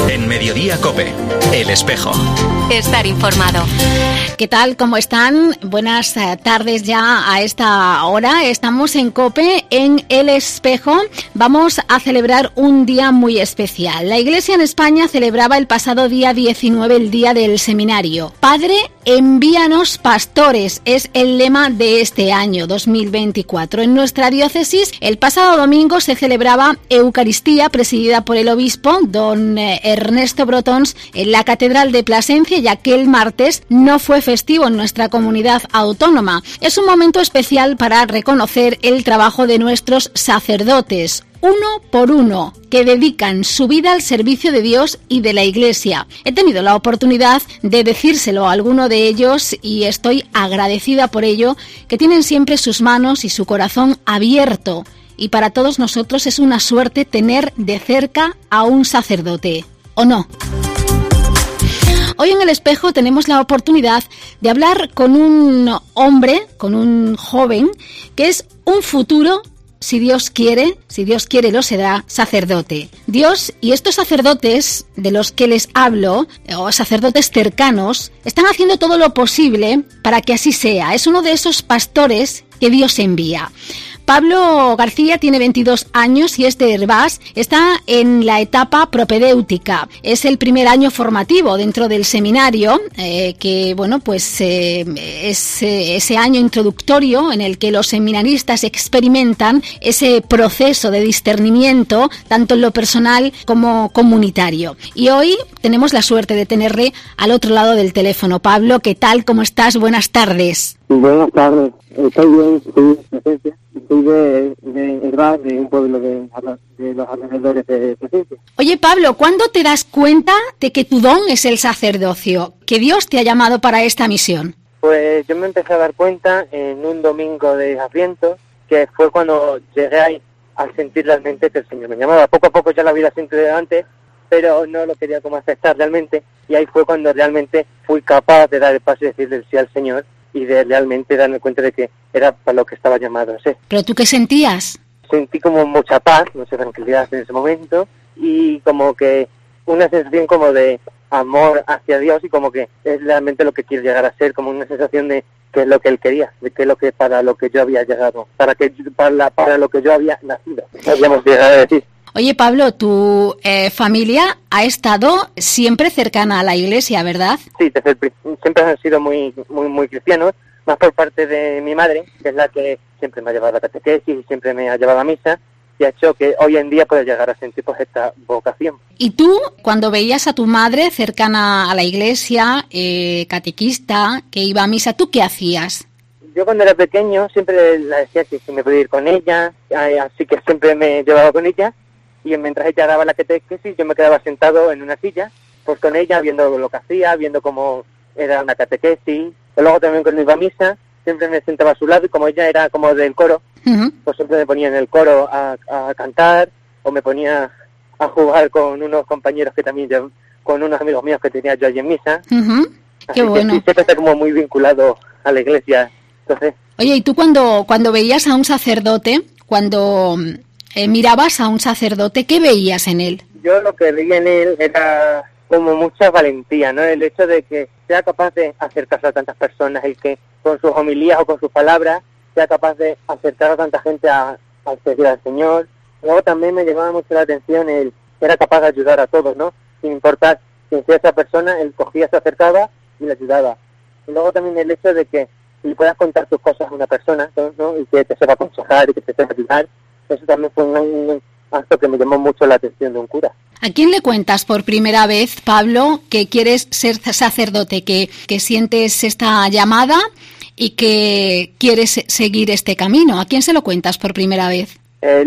En Mediodía COPE, El Espejo. Estar informado. ¿Qué tal? ¿Cómo están? Buenas tardes ya a esta hora. Estamos en COPE, en El Espejo. Vamos a celebrar un día muy especial. La Iglesia en España celebraba el pasado día 19 el Día del Seminario. Padre, envíanos pastores, es el lema de este año 2024. En nuestra diócesis, el pasado domingo se celebraba Eucaristía presidida por el obispo, don Ernesto Brotons, en la Catedral de Plasencia, ya que el martes no fue festivo en nuestra comunidad autónoma. Es un momento especial para reconocer el trabajo de nuestros sacerdotes, uno por uno, que dedican su vida al servicio de Dios y de la Iglesia. He tenido la oportunidad de decírselo a alguno de ellos y estoy agradecida por ello, que tienen siempre sus manos y su corazón abierto. Y para todos nosotros es una suerte tener de cerca a un sacerdote, ¿o no? Hoy en El Espejo tenemos la oportunidad de hablar con un hombre, con un joven, que es un futuro, si Dios quiere lo será, sacerdote. Dios y estos sacerdotes de los que les hablo, o sacerdotes cercanos, están haciendo todo lo posible para que así sea. Es uno de esos pastores que Dios envía. Pablo García tiene 22 años y es de Hervás, está en la etapa propedéutica. Es el primer año formativo dentro del seminario, que bueno, pues es ese año introductorio en el que los seminaristas experimentan ese proceso de discernimiento, tanto en lo personal como comunitario. Y hoy tenemos la suerte de tenerle al otro lado del teléfono. Pablo, ¿qué tal? ¿Cómo estás? Buenas tardes. Buenas tardes. Estoy bien, estoy en Plasencia. Soy de Hervás, de un pueblo de los alrededores de Plasencia. Oye, Pablo, ¿cuándo te das cuenta de que tu don es el sacerdocio? ¿Que Dios te ha llamado para esta misión? Pues yo me empecé a dar cuenta en un domingo de Adviento, que fue cuando llegué ahí al sentir realmente que el Señor me llamaba. Poco a poco ya lo había sentido antes, pero no lo quería como aceptar realmente. Y ahí fue cuando realmente fui capaz de dar el paso y decirle sí al Señor, y de realmente darme cuenta de que era para lo que estaba llamado a ser. ¿Pero tú qué sentías? Sentí como mucha paz, mucha tranquilidad en ese momento, y como que una sensación como de amor hacia Dios, y como que es realmente lo que quiero llegar a ser, como una sensación de que es lo que Él quería, de que es lo que para lo que yo había llegado, para lo que yo había nacido, habíamos llegado a decir. Oye, Pablo, tu familia ha estado siempre cercana a la Iglesia, ¿verdad? Sí, siempre han sido muy cristianos, más por parte de mi madre, que es la que siempre me ha llevado a la catequesis y siempre me ha llevado a misa, y ha hecho que hoy en día pueda llegar a sentir pues esta vocación. ¿Y tú, cuando veías a tu madre cercana a la Iglesia, catequista, que iba a misa, tú qué hacías? Yo cuando era pequeño siempre le decía que si me podía ir con ella, así que siempre me llevaba con ella. Y mientras ella daba la catequesis, yo me quedaba sentado en una silla, pues con ella, viendo lo que hacía, viendo cómo era una catequesis. Y luego también cuando iba a misa, siempre me sentaba a su lado, y como ella era como del coro, pues siempre me ponía en el coro a cantar, o me ponía a jugar con unos compañeros que también, con unos amigos míos que tenía yo allí en misa. Qué bueno. Sí, siempre está como muy vinculado a la Iglesia. Entonces, oye, ¿y tú cuando veías a un sacerdote, cuando mirabas a un sacerdote, qué veías en él? Yo lo que veía en él era como mucha valentía, ¿no? El hecho de que sea capaz de acercarse a tantas personas, el que con sus homilías o con sus palabras sea capaz de acercar a tanta gente al servir al Señor. Luego también me llamaba mucho la atención el que era capaz de ayudar a todos, ¿no? Sin importar quién sea esa persona, él cogía, se acercaba y le ayudaba. Y luego también el hecho de que si puedas contar tus cosas a una persona, ¿no? Y que te sepa aconsejar y que te sepa ayudar. Eso también fue un acto que me llamó mucho la atención de un cura. ¿A quién le cuentas por primera vez, Pablo, que quieres ser sacerdote, que sientes esta llamada y que quieres seguir este camino? ¿A quién se lo cuentas por primera vez?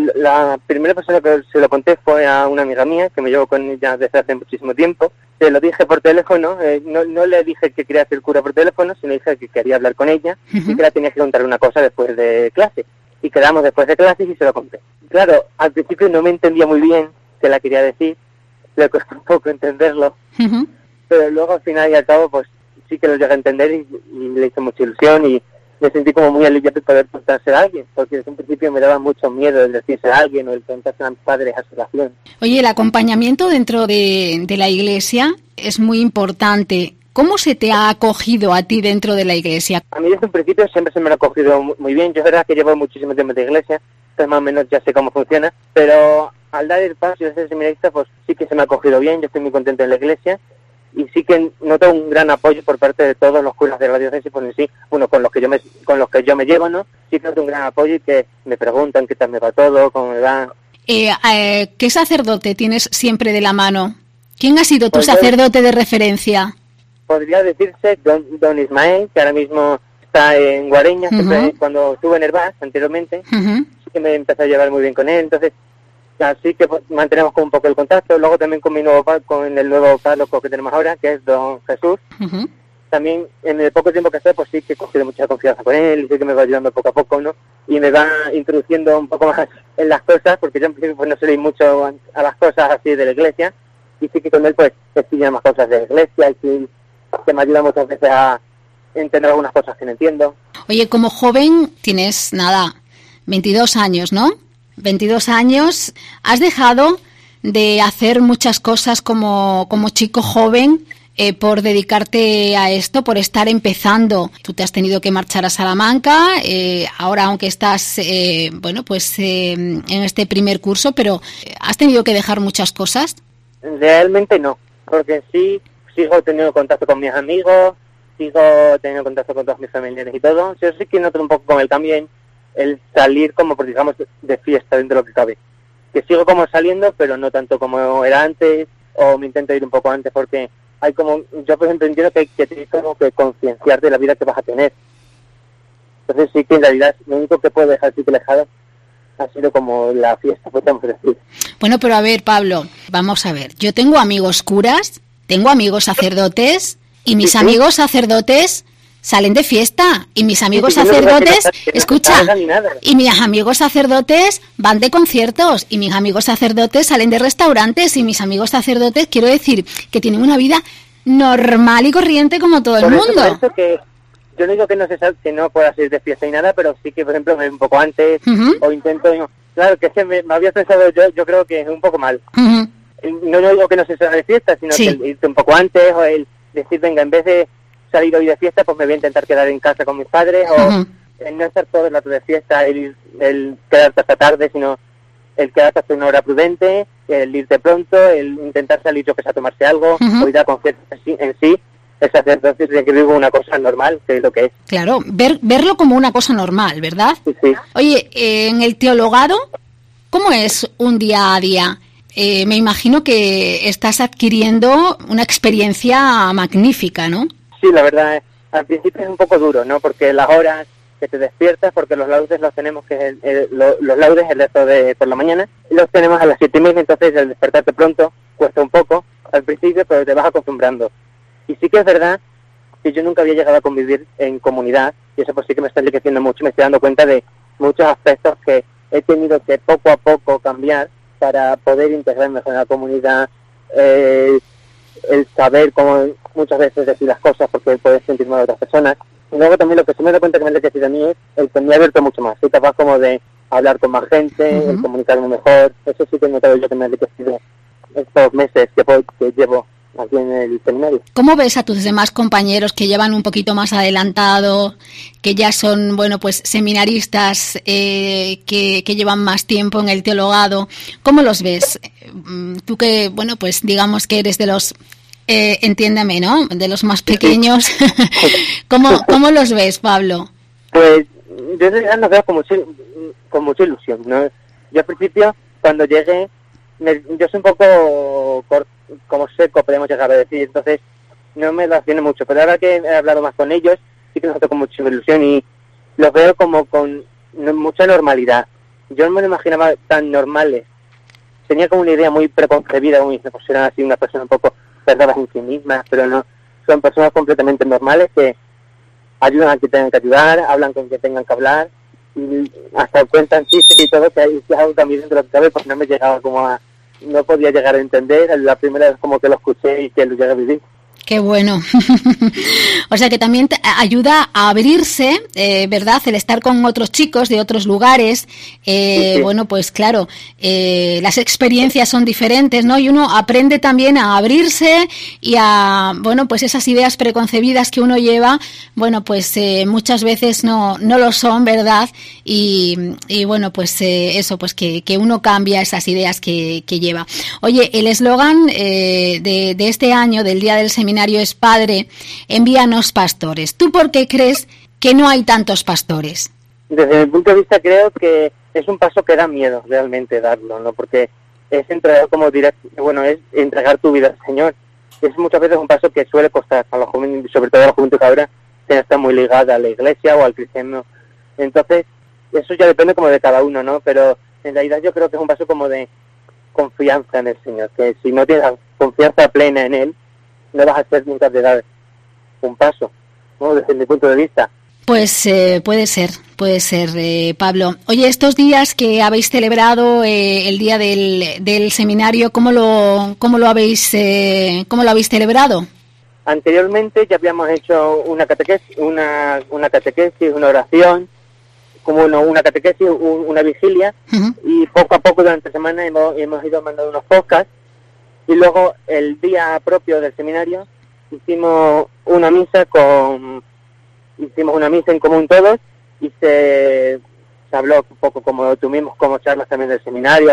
La primera persona que se lo conté fue a una amiga mía, que me llevo con ella desde hace muchísimo tiempo. Se lo dije por teléfono, no le dije que quería ser cura por teléfono, sino le dije que quería hablar con ella y que la tenía que contar una cosa después de clase. Y quedamos después de clases y se lo conté. Claro, al principio no me entendía muy bien qué la quería decir, le costó un poco entenderlo, pero luego al final y al cabo pues sí que lo llegué a entender y le hizo mucha ilusión y me sentí como muy aliviado de poder contárselo a alguien, porque desde un principio me daba mucho miedo el decirse a alguien o el contárselo a mis padres a su relación. Oye, el acompañamiento dentro de la iglesia es muy importante. ¿Cómo se te ha acogido a ti dentro de la iglesia? A mí desde un principio siempre se me ha acogido muy bien. Yo es verdad que llevo muchísimo tiempo de iglesia, entonces más o menos ya sé cómo funciona, pero al dar el paso y ser seminarista, pues sí que se me ha acogido bien. Yo estoy muy contento en la iglesia y sí que noto un gran apoyo por parte de todos los curas de la diócesis, pues en sí, bueno, con los que yo me llevo, ¿no? Sí que noto un gran apoyo y que me preguntan qué tal me va todo, cómo me va. ¿Qué sacerdote tienes siempre de la mano? ¿Quién ha sido tu Pues sacerdote de referencia? Podría decirse don Ismael, que ahora mismo está en Guareña. Siempre, cuando estuve en Hervás anteriormente, sí que me empecé a llevar muy bien con él, entonces así que pues, mantenemos como un poco el contacto. Luego también con el nuevo párroco que tenemos ahora, que es don Jesús. También en el poco tiempo que estoy, pues sí que he cogido mucha confianza con él, y sí que me va ayudando poco a poco, ¿no? Y me va introduciendo un poco más en las cosas, porque yo en principio pues no suelo ir mucho a las cosas así de la iglesia, y sí que con él pues estudian más cosas de la iglesia, y sí que me ayuda muchas veces a entender algunas cosas que no entiendo. Oye, como joven tienes, 22 años, ¿no? 22 años, has dejado de hacer muchas cosas como chico joven por dedicarte a esto, por estar empezando. Tú te has tenido que marchar a Salamanca, ahora aunque estás, en este primer curso, pero ¿has tenido que dejar muchas cosas? Realmente no, porque sí sigo teniendo contacto con mis amigos, sigo teniendo contacto con todos mis familiares y todo. Yo sí que noto un poco con el cambio el salir como, pues, digamos, de fiesta dentro de lo que cabe. Que sigo como saliendo, pero no tanto como era antes, o me intento ir un poco antes, porque hay como, yo por ejemplo entiendo que tienes como que concienciar de la vida que vas a tener. Entonces sí que en realidad lo único que puedo dejar así que alejado ha sido como la fiesta, podemos decir. Bueno, pero a ver, Pablo, vamos a ver. Yo tengo amigos curas, tengo amigos sacerdotes, y mis amigos sacerdotes salen de fiesta, y mis amigos sacerdotes, y mis amigos sacerdotes van de conciertos, y mis amigos sacerdotes salen de restaurantes, y mis amigos sacerdotes, quiero decir, que tienen una vida normal y corriente como todo el mundo. Por eso que yo no digo que no pueda ir de fiesta y nada, pero sí que, por ejemplo, me voy un poco antes, o intento, claro, que es que me había pensado yo creo que es un poco mal. No digo que no se salga de fiesta, sino que el irte un poco antes, o el decir, venga, en vez de salir hoy de fiesta, pues me voy a intentar quedar en casa con mis padres, o el no estar todo el rato de fiesta, el quedarte hasta tarde, sino el quedarte hasta una hora prudente, el irte pronto, el intentar salir yo que sea a tomarse algo, o ir a conciertos en sí. El sacerdote tiene que vivir una cosa normal, que es lo que es. Claro, verlo como una cosa normal, ¿verdad? Sí. Oye, en el teologado, ¿cómo es un día a día? Me imagino que estás adquiriendo una experiencia magnífica, ¿no? Sí, la verdad, al principio es un poco duro, ¿no? Porque las horas que te despiertas, porque los laudes los tenemos, los laudes, el resto de por la mañana, los tenemos a las 7:30, entonces el despertarte pronto cuesta un poco al principio, pero te vas acostumbrando. Y sí que es verdad que yo nunca había llegado a convivir en comunidad, y eso pues sí que me está enriqueciendo mucho, me estoy dando cuenta de muchos aspectos que he tenido que poco a poco cambiar para poder integrarme mejor en la comunidad, el saber cómo muchas veces decir las cosas porque puedes sentir mal a otras personas. Y luego también lo que se me da cuenta que me ha enriquecido a mí es el que me ha abierto mucho más. Soy capaz como de hablar con más gente, el comunicarme mejor. Eso sí que he notado yo que me ha enriquecido estos meses que llevo aquí en el seminario. ¿Cómo ves a tus demás compañeros que llevan un poquito más adelantado, que ya son, seminaristas, que llevan más tiempo en el teologado? ¿Cómo los ves? Tú que, digamos que eres de los, entiéndeme, ¿no? De los más pequeños. ¿Cómo los ves, Pablo? Pues yo en realidad los veo con mucha ilusión, ¿no? Yo al principio, cuando llegué, yo soy un poco como seco, podemos llegar a decir, entonces no me relaciono mucho, pero ahora que he hablado más con ellos, sí que los veo con mucha ilusión y los veo como con mucha normalidad. Yo no me lo imaginaba tan normales. Tenía como una idea muy preconcebida, como si eran así una persona un poco cerradas en sí mismas, pero no, son personas completamente normales que ayudan a que tengan que ayudar, hablan con que tengan que hablar, y hasta cuentan chistes y todo, que hay algo también dentro de lo que cabe, pues no me llegaba como no podía llegar a entender, la primera vez como que lo escuché y que lo llegué a vivir. Qué bueno. O sea que también te ayuda a abrirse, ¿verdad? El estar con otros chicos de otros lugares. Sí. Bueno, pues claro, las experiencias son diferentes, ¿no? Y uno aprende también a abrirse y a, bueno, pues esas ideas preconcebidas que uno lleva, bueno, pues muchas veces no lo son, ¿verdad? Y bueno, pues eso, pues que uno cambia esas ideas que lleva. Oye, el eslogan de este año, del Día del Seminario, es Padre, envíanos pastores. ¿Tú por qué crees que no hay tantos pastores? Desde mi punto de vista creo que es un paso que da miedo realmente darlo, ¿no? Porque es entregar, como dirás, bueno, es entregar tu vida al Señor. Es muchas veces un paso que suele costar a los jóvenes, sobre todo a la juventud que ahora está muy ligada a la iglesia o al cristiano. Entonces, eso ya depende como de cada uno, ¿no? Pero en realidad yo creo que es un paso como de confianza en el Señor, que si no tienes confianza plena en Él, no vas a hacer nunca de dar un paso, ¿no? Desde mi punto de vista. Pues puede ser, Pablo. Oye, estos días que habéis celebrado el día del seminario, ¿cómo lo habéis celebrado? Anteriormente ya habíamos hecho una catequesis, una oración, como una catequesis, una vigilia, Uh-huh. y poco a poco durante la semana hemos ido mandando unos podcasts. Y luego el día propio del seminario hicimos una misa en común todos y se habló un poco, como tuvimos como charlas también del seminario,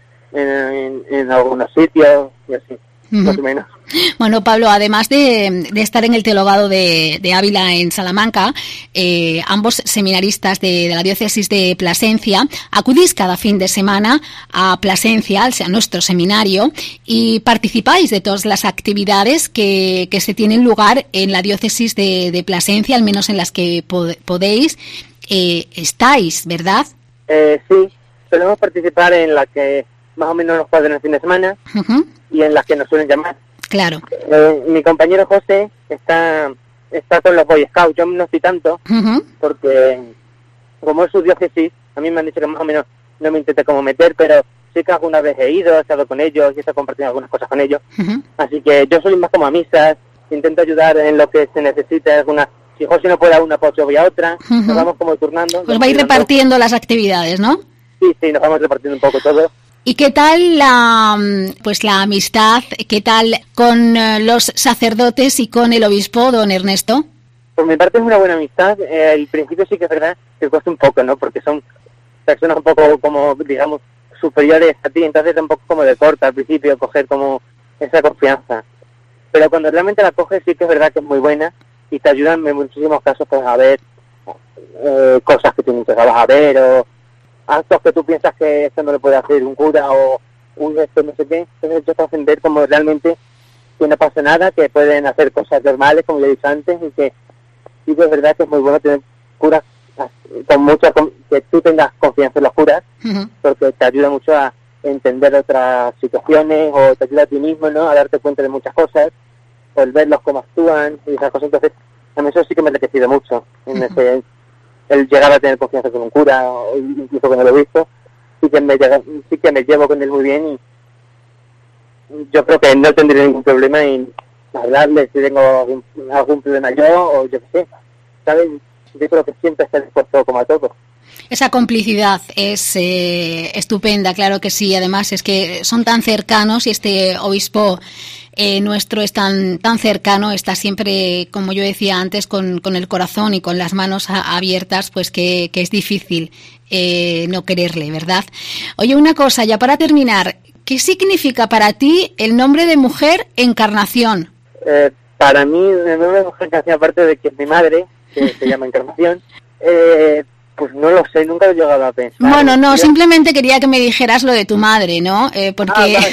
en algunos sitios y así, más o menos. Bueno, Pablo, además de estar en el teologado de Ávila en Salamanca, ambos seminaristas de la diócesis de Plasencia, acudís cada fin de semana a Plasencia, o sea, nuestro seminario, y participáis de todas las actividades que se tienen lugar en la diócesis de Plasencia, al menos en las que podéis. Estáis, ¿verdad? Sí, solemos participar en las que más o menos nos cuadran el fin de semana. Uh-huh. Y en las que nos suelen llamar. Claro. Mi compañero José está con los Boy Scouts. Yo no estoy tanto, Uh-huh. porque como es su diócesis, a mí me han dicho que más o menos no me intenté como meter, pero sí que alguna vez he ido, he estado con ellos y he estado compartiendo algunas cosas con ellos. Uh-huh. Así que yo soy más como a misas, intento ayudar en lo que se necesite. Si José no puede a una, pues yo voy a otra. Uh-huh. Nos vamos como turnando. Os vais repartiendo las actividades, ¿no? Sí, nos vamos repartiendo un poco todo. ¿Y qué tal la amistad, qué tal con los sacerdotes y con el obispo, don Ernesto? Por mi parte es una buena amistad. Al principio sí que es verdad que cuesta un poco, ¿no? Porque son personas un poco como, digamos, superiores a ti, entonces es un poco como de corta al principio coger como esa confianza. Pero cuando realmente la coges sí que es verdad que es muy buena y te ayudan en muchísimos casos pues, a ver cosas que tú nunca vas a ver o actos que tú piensas que esto no lo puede hacer un cura o esto no sé qué. Entonces yo te hacen ver como realmente que no pasa nada, que pueden hacer cosas normales, como ya he dicho antes, y que sí que es verdad que es muy bueno tener curas que tú tengas confianza en los curas, Uh-huh. porque te ayuda mucho a entender otras situaciones o te ayuda a ti mismo, ¿no? A darte cuenta de muchas cosas, o el verlos cómo actúan y esas cosas. Entonces a mí eso sí que me ha enriquecido mucho en Uh-huh. el llegar a tener confianza con un cura o incluso con el obispo. Sí que me llevo con él muy bien y yo creo que no tendré ningún problema en hablarle si tengo algún problema yo o yo qué sé, ¿sabes? Yo creo que siempre está dispuesto como a todo. Esa complicidad es estupenda, claro que sí. Además es que son tan cercanos y este obispo nuestro es tan cercano, está siempre, como yo decía antes, con el corazón y con las manos abiertas, pues que es difícil no quererle, ¿verdad? Oye, una cosa, ya para terminar, ¿qué significa para ti el nombre de mujer Encarnación? Para mí, el nombre de mujer Encarnación, aparte de que es mi madre, que se llama Encarnación, pues no lo sé, nunca lo he llegado a pensar. Bueno, no, simplemente quería que me dijeras lo de tu madre, ¿no? Porque vale.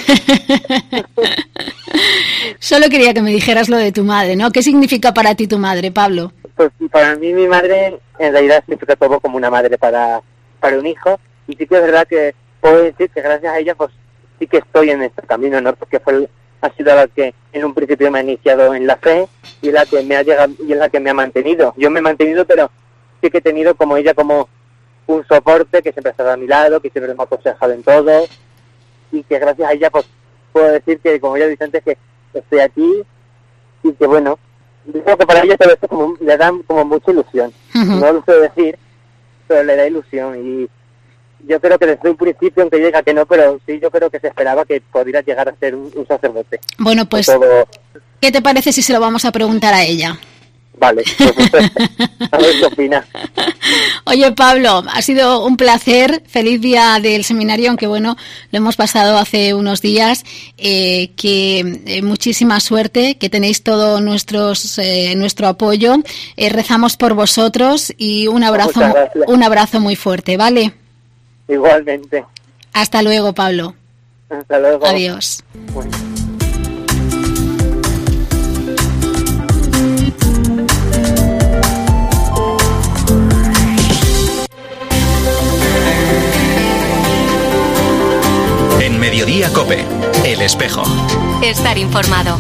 solo quería que me dijeras lo de tu madre, ¿no? ¿Qué significa para ti tu madre, Pablo? Pues para mí mi madre en realidad significa todo como una madre para un hijo, y sí que es verdad que puedo decir que gracias a ella pues sí que estoy en este camino, ¿no? Porque ha sido la que en un principio me ha iniciado en la fe y la que me ha llegado y es la que me ha mantenido. Yo me he mantenido, pero sí que he tenido como ella como un soporte que siempre ha estado a mi lado, que siempre me ha aconsejado en todo, y que gracias a ella pues puedo decir que, como ya dije antes, que estoy aquí y que bueno, creo que para ellos todo esto como, le dan como mucha ilusión. No lo sé decir, pero le da ilusión, y yo creo que desde un principio, aunque llega que no, pero sí, yo creo que se esperaba que pudiera llegar a ser un sacerdote. Bueno, pues, ¿qué te parece si se lo vamos a preguntar a ella? Vale, pues a ver qué opina. Oye, Pablo, ha sido un placer. Feliz día del seminario, aunque bueno, lo hemos pasado hace unos días. Muchísima suerte, que tenéis todo nuestro apoyo. Rezamos por vosotros y un abrazo muy fuerte, ¿vale? Igualmente. Hasta luego, Pablo. Hasta luego. Adiós. Bueno. En Mediodía COPE, El Espejo. Estar informado.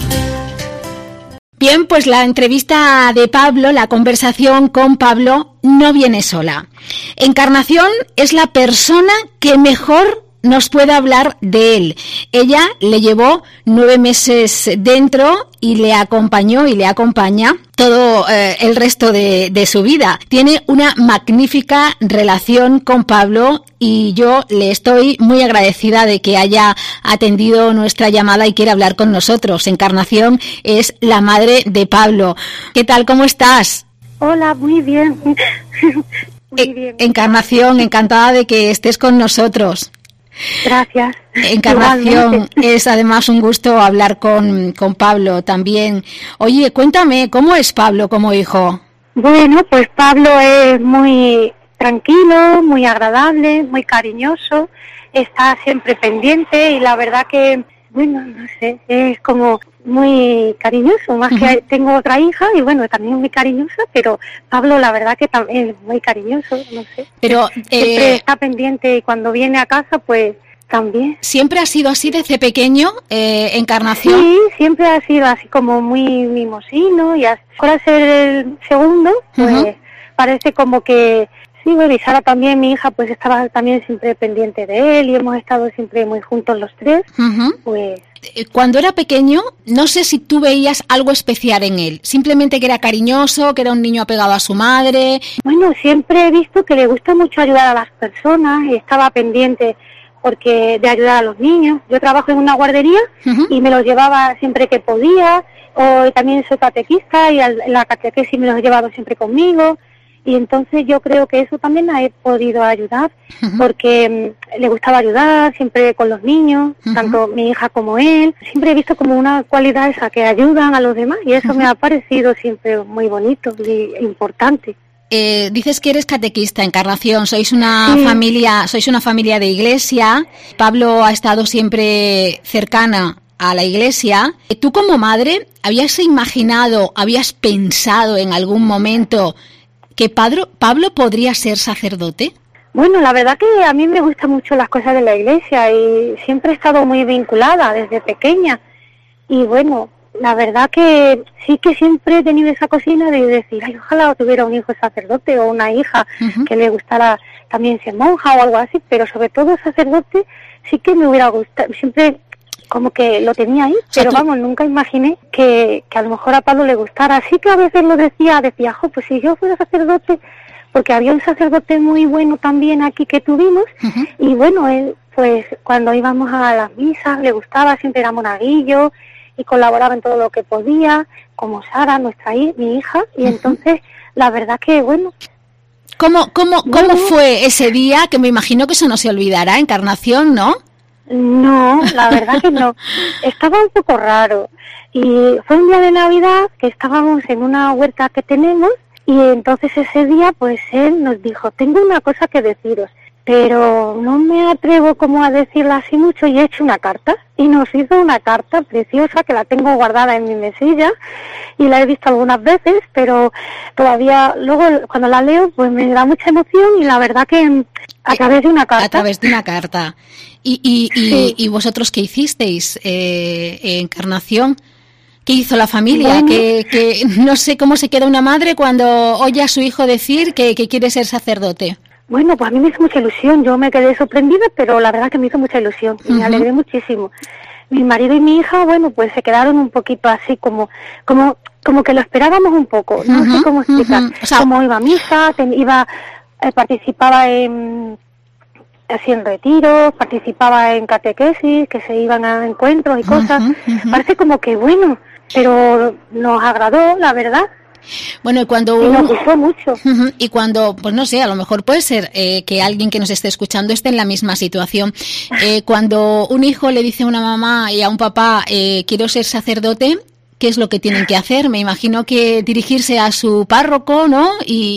Bien, pues la entrevista de Pablo, la conversación con Pablo, no viene sola. Encarnación es la persona que mejor nos puede hablar de él. Ella le llevó 9 meses dentro y le acompañó y le acompaña todo el resto de su vida. Tiene una magnífica relación con Pablo y yo le estoy muy agradecida de que haya atendido nuestra llamada y quiera hablar con nosotros. Encarnación es la madre de Pablo. ¿Qué tal? ¿Cómo estás? Hola, muy bien. Muy bien. Encarnación, encantada de que estés con nosotros. Gracias. Encarnación, igualmente. es además un gusto hablar con Pablo también. Oye, cuéntame, ¿cómo es Pablo como hijo? Bueno, pues Pablo es muy tranquilo, muy agradable, muy cariñoso, está siempre pendiente y la verdad que, bueno, no sé, es como muy cariñoso, más que tengo otra hija y bueno, también muy cariñosa, pero Pablo la verdad que también es muy cariñoso, no sé. Pero siempre está pendiente y cuando viene a casa pues también. ¿Siempre ha sido así desde pequeño, Encarnación? Sí, siempre ha sido así como muy mimosino y ahora ser el segundo, pues parece como que sí, bueno, y Sara también, mi hija, pues estaba también siempre pendiente de él y hemos estado siempre muy juntos los tres, pues... Cuando era pequeño, no sé si tú veías algo especial en él, simplemente que era cariñoso, que era un niño apegado a su madre. Bueno, siempre he visto que le gusta mucho ayudar a las personas y estaba pendiente porque de ayudar a los niños. Yo trabajo en una guardería y me los llevaba siempre que podía, o también soy catequista y la catequesis me los he llevado siempre conmigo. Y entonces yo creo que eso también la he podido ayudar, porque le gustaba ayudar siempre con los niños, tanto mi hija como él. Siempre he visto como una cualidad esa, que ayudan a los demás, y eso me ha parecido siempre muy bonito y importante. Dices que eres catequista, Encarnación, sois una familia de iglesia. Pablo ha estado siempre cercana a la iglesia. ¿Tú como madre habías imaginado, habías pensado en algún momento que Pablo podría ser sacerdote? Bueno, la verdad que a mí me gustan mucho las cosas de la iglesia y siempre he estado muy vinculada desde pequeña. Y bueno, la verdad que sí que siempre he tenido esa cocina de decir, ay, ojalá tuviera un hijo sacerdote o una hija que le gustara también ser monja o algo así, pero sobre todo sacerdote sí que me hubiera gustado, siempre como que lo tenía ahí, pero vamos, nunca imaginé que a lo mejor a Pablo le gustara. Así que a veces lo decía, pues si yo fuera sacerdote, porque había un sacerdote muy bueno también aquí que tuvimos, y bueno, él, pues cuando íbamos a las misas, le gustaba, siempre era monaguillo, y colaboraba en todo lo que podía, como Sara, mi hija, y entonces, la verdad que, bueno... ¿Cómo fue ese día? Que me imagino que eso no se olvidará, Encarnación, ¿no? No, la verdad que no. Estaba un poco raro. Y fue un día de Navidad que estábamos en una huerta que tenemos y entonces ese día pues él nos dijo, tengo una cosa que deciros, pero no me atrevo como a decirla así mucho y he hecho una carta. Y nos hizo una carta preciosa que la tengo guardada en mi mesilla y la he visto algunas veces, pero todavía luego cuando la leo pues me da mucha emoción y la verdad que a través de una carta. A través de una carta. ¿Y vosotros qué hicisteis, Encarnación? ¿Qué hizo la familia? Bueno. Que no sé cómo se queda una madre cuando oye a su hijo decir que quiere ser sacerdote. Bueno, pues a mí me hizo mucha ilusión. Yo me quedé sorprendida, pero la verdad que me hizo mucha ilusión. Y me alegré muchísimo. mi marido y mi hija, bueno, pues se quedaron un poquito así como que lo esperábamos un poco, no sé cómo explicar. O sea, como iba a misa, participaba en retiros, participaba en catequesis, que se iban a encuentros y cosas. Parece como que bueno, pero nos agradó, la verdad. Bueno, y cuando nos gustó mucho. Y cuando, pues no sé, a lo mejor puede ser que alguien que nos esté escuchando esté en la misma situación. Cuando un hijo le dice a una mamá y a un papá, quiero ser sacerdote, ¿qué es lo que tienen que hacer? Me imagino que dirigirse a su párroco, ¿no?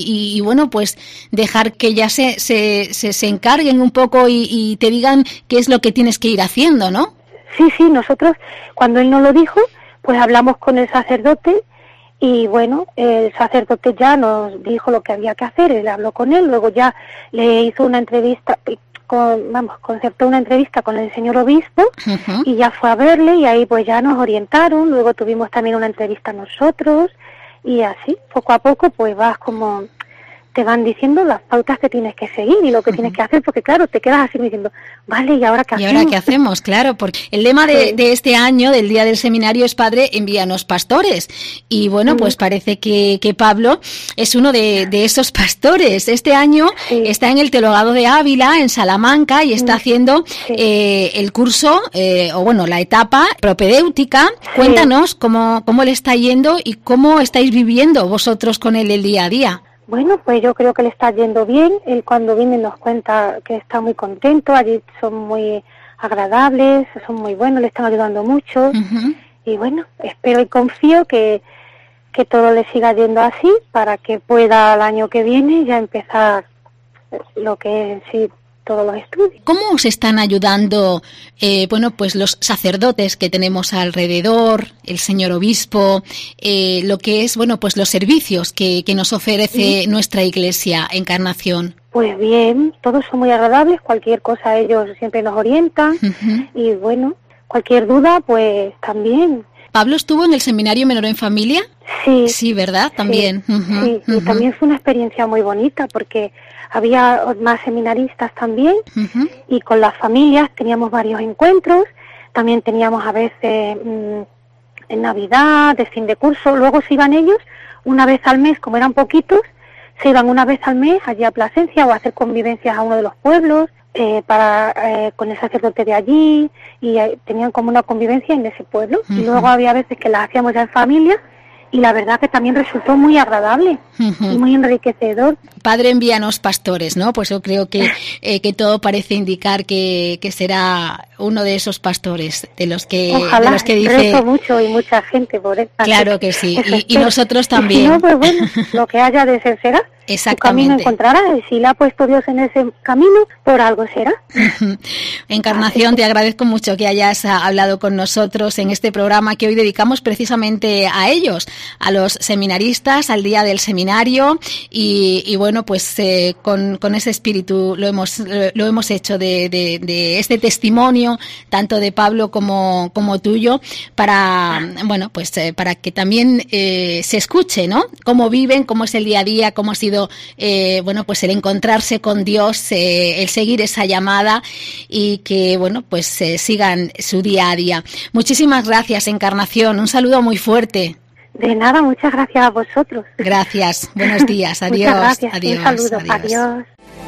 Y bueno, pues dejar que ya se encarguen un poco y te digan qué es lo que tienes que ir haciendo, ¿no? Sí, nosotros, cuando él nos lo dijo, pues hablamos con el sacerdote. Y bueno, el sacerdote ya nos dijo lo que había que hacer, él habló con él, luego ya le hizo una entrevista, concertó una entrevista con el señor obispo y ya fue a verle y ahí pues ya nos orientaron, luego tuvimos también una entrevista nosotros y así, poco a poco pues vas como... te van diciendo las pautas que tienes que seguir y lo que tienes que hacer, porque claro, te quedas así diciendo, vale, ¿y ahora qué hacemos? ¿Y ahora qué hacemos? Claro, porque el lema de este año, del Día del Seminario, es Padre, envíanos pastores. Y bueno, pues parece que Pablo es uno de esos pastores. Este año está en el Teologado de Ávila, en Salamanca, y está haciendo el curso, la etapa propedéutica. Cuéntanos cómo le está yendo y cómo estáis viviendo vosotros con él el día a día. Bueno, pues yo creo que le está yendo bien. Él cuando viene nos cuenta que está muy contento. Allí son muy agradables, son muy buenos, le están ayudando mucho. Y bueno, espero y confío que todo le siga yendo así para que pueda el año que viene ya empezar lo que es en sí todos los estudios. ¿Cómo os están ayudando, pues los sacerdotes que tenemos alrededor, el señor obispo, lo que es, pues los servicios que nos ofrece nuestra Iglesia Encarnación? Pues bien, todos son muy agradables, cualquier cosa ellos siempre nos orientan y bueno, cualquier duda pues también. ¿Pablo estuvo en el Seminario Menor en Familia? Sí. Sí, ¿verdad? También. Sí, y también fue una experiencia muy bonita porque había más seminaristas también y con las familias teníamos varios encuentros, también teníamos a veces en Navidad, de fin de curso, luego se iban ellos una vez al mes, como eran poquitos, se iban una vez al mes allí a Plasencia o a hacer convivencias a uno de los pueblos con el sacerdote de allí y tenían como una convivencia en ese pueblo y luego había veces que las hacíamos ya en familia y la verdad que también resultó muy agradable y muy enriquecedor. Padre, envíanos pastores, ¿no? Pues yo creo que todo parece indicar que será uno de esos pastores de los que dice. Rezo mucho y mucha gente por él. Claro que sí, y nosotros también. Y si no, pues bueno, lo que haya de ser será. Exactamente. Su camino encontrará, y si le ha puesto Dios en ese camino, por algo será. Encarnación, te agradezco mucho que hayas hablado con nosotros en este programa que hoy dedicamos precisamente a ellos, a los seminaristas, al Día del Seminario, y bueno, pues con ese espíritu lo hemos hecho de este testimonio, tanto de Pablo como tuyo, para que también se escuche, ¿no? Cómo viven, cómo es el día a día, cómo ha sido pues el encontrarse con Dios, el seguir esa llamada y que sigan su día a día. Muchísimas gracias, Encarnación, un saludo muy fuerte. De nada, muchas gracias a vosotros. Gracias, buenos días, adiós. Muchas gracias, adiós, un saludo, adiós.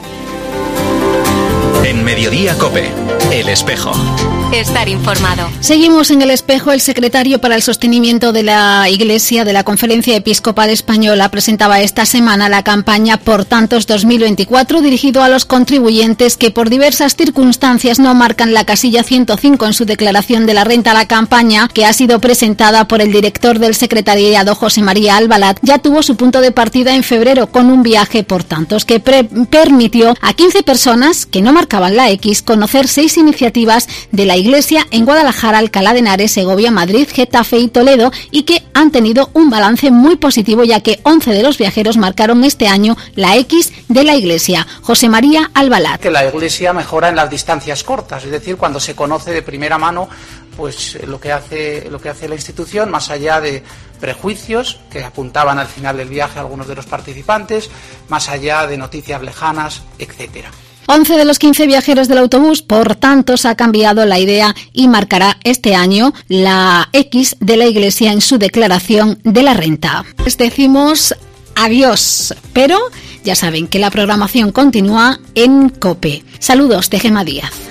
En Mediodía COPE, El Espejo. Estar informado. Seguimos en El Espejo. El secretario para el sostenimiento de la Iglesia de la Conferencia Episcopal Española presentaba esta semana la campaña Por Tantos 2024, dirigido a los contribuyentes que por diversas circunstancias no marcan la casilla 105 en su declaración de la renta. La campaña, que ha sido presentada por el director del secretariado, José María Albalat, ya tuvo su punto de partida en febrero con un viaje por tantos que permitió a 15 personas que no marcaban la X conocer 6 iniciativas de la Iglesia en Guadalajara, Alcalá de Henares, Segovia, Madrid, Getafe y Toledo, y que han tenido un balance muy positivo, ya que 11 de los viajeros marcaron este año la X de la Iglesia. José María Albalat. Que la Iglesia mejora en las distancias cortas, es decir, cuando se conoce de primera mano pues lo que hace la institución, más allá de prejuicios que apuntaban al final del viaje a algunos de los participantes, más allá de noticias lejanas, etcétera. 11 de los 15 viajeros del autobús, por tanto, se ha cambiado la idea y marcará este año la X de la Iglesia en su declaración de la renta. Les decimos adiós, pero ya saben que la programación continúa en COPE. Saludos de Gemma Díaz.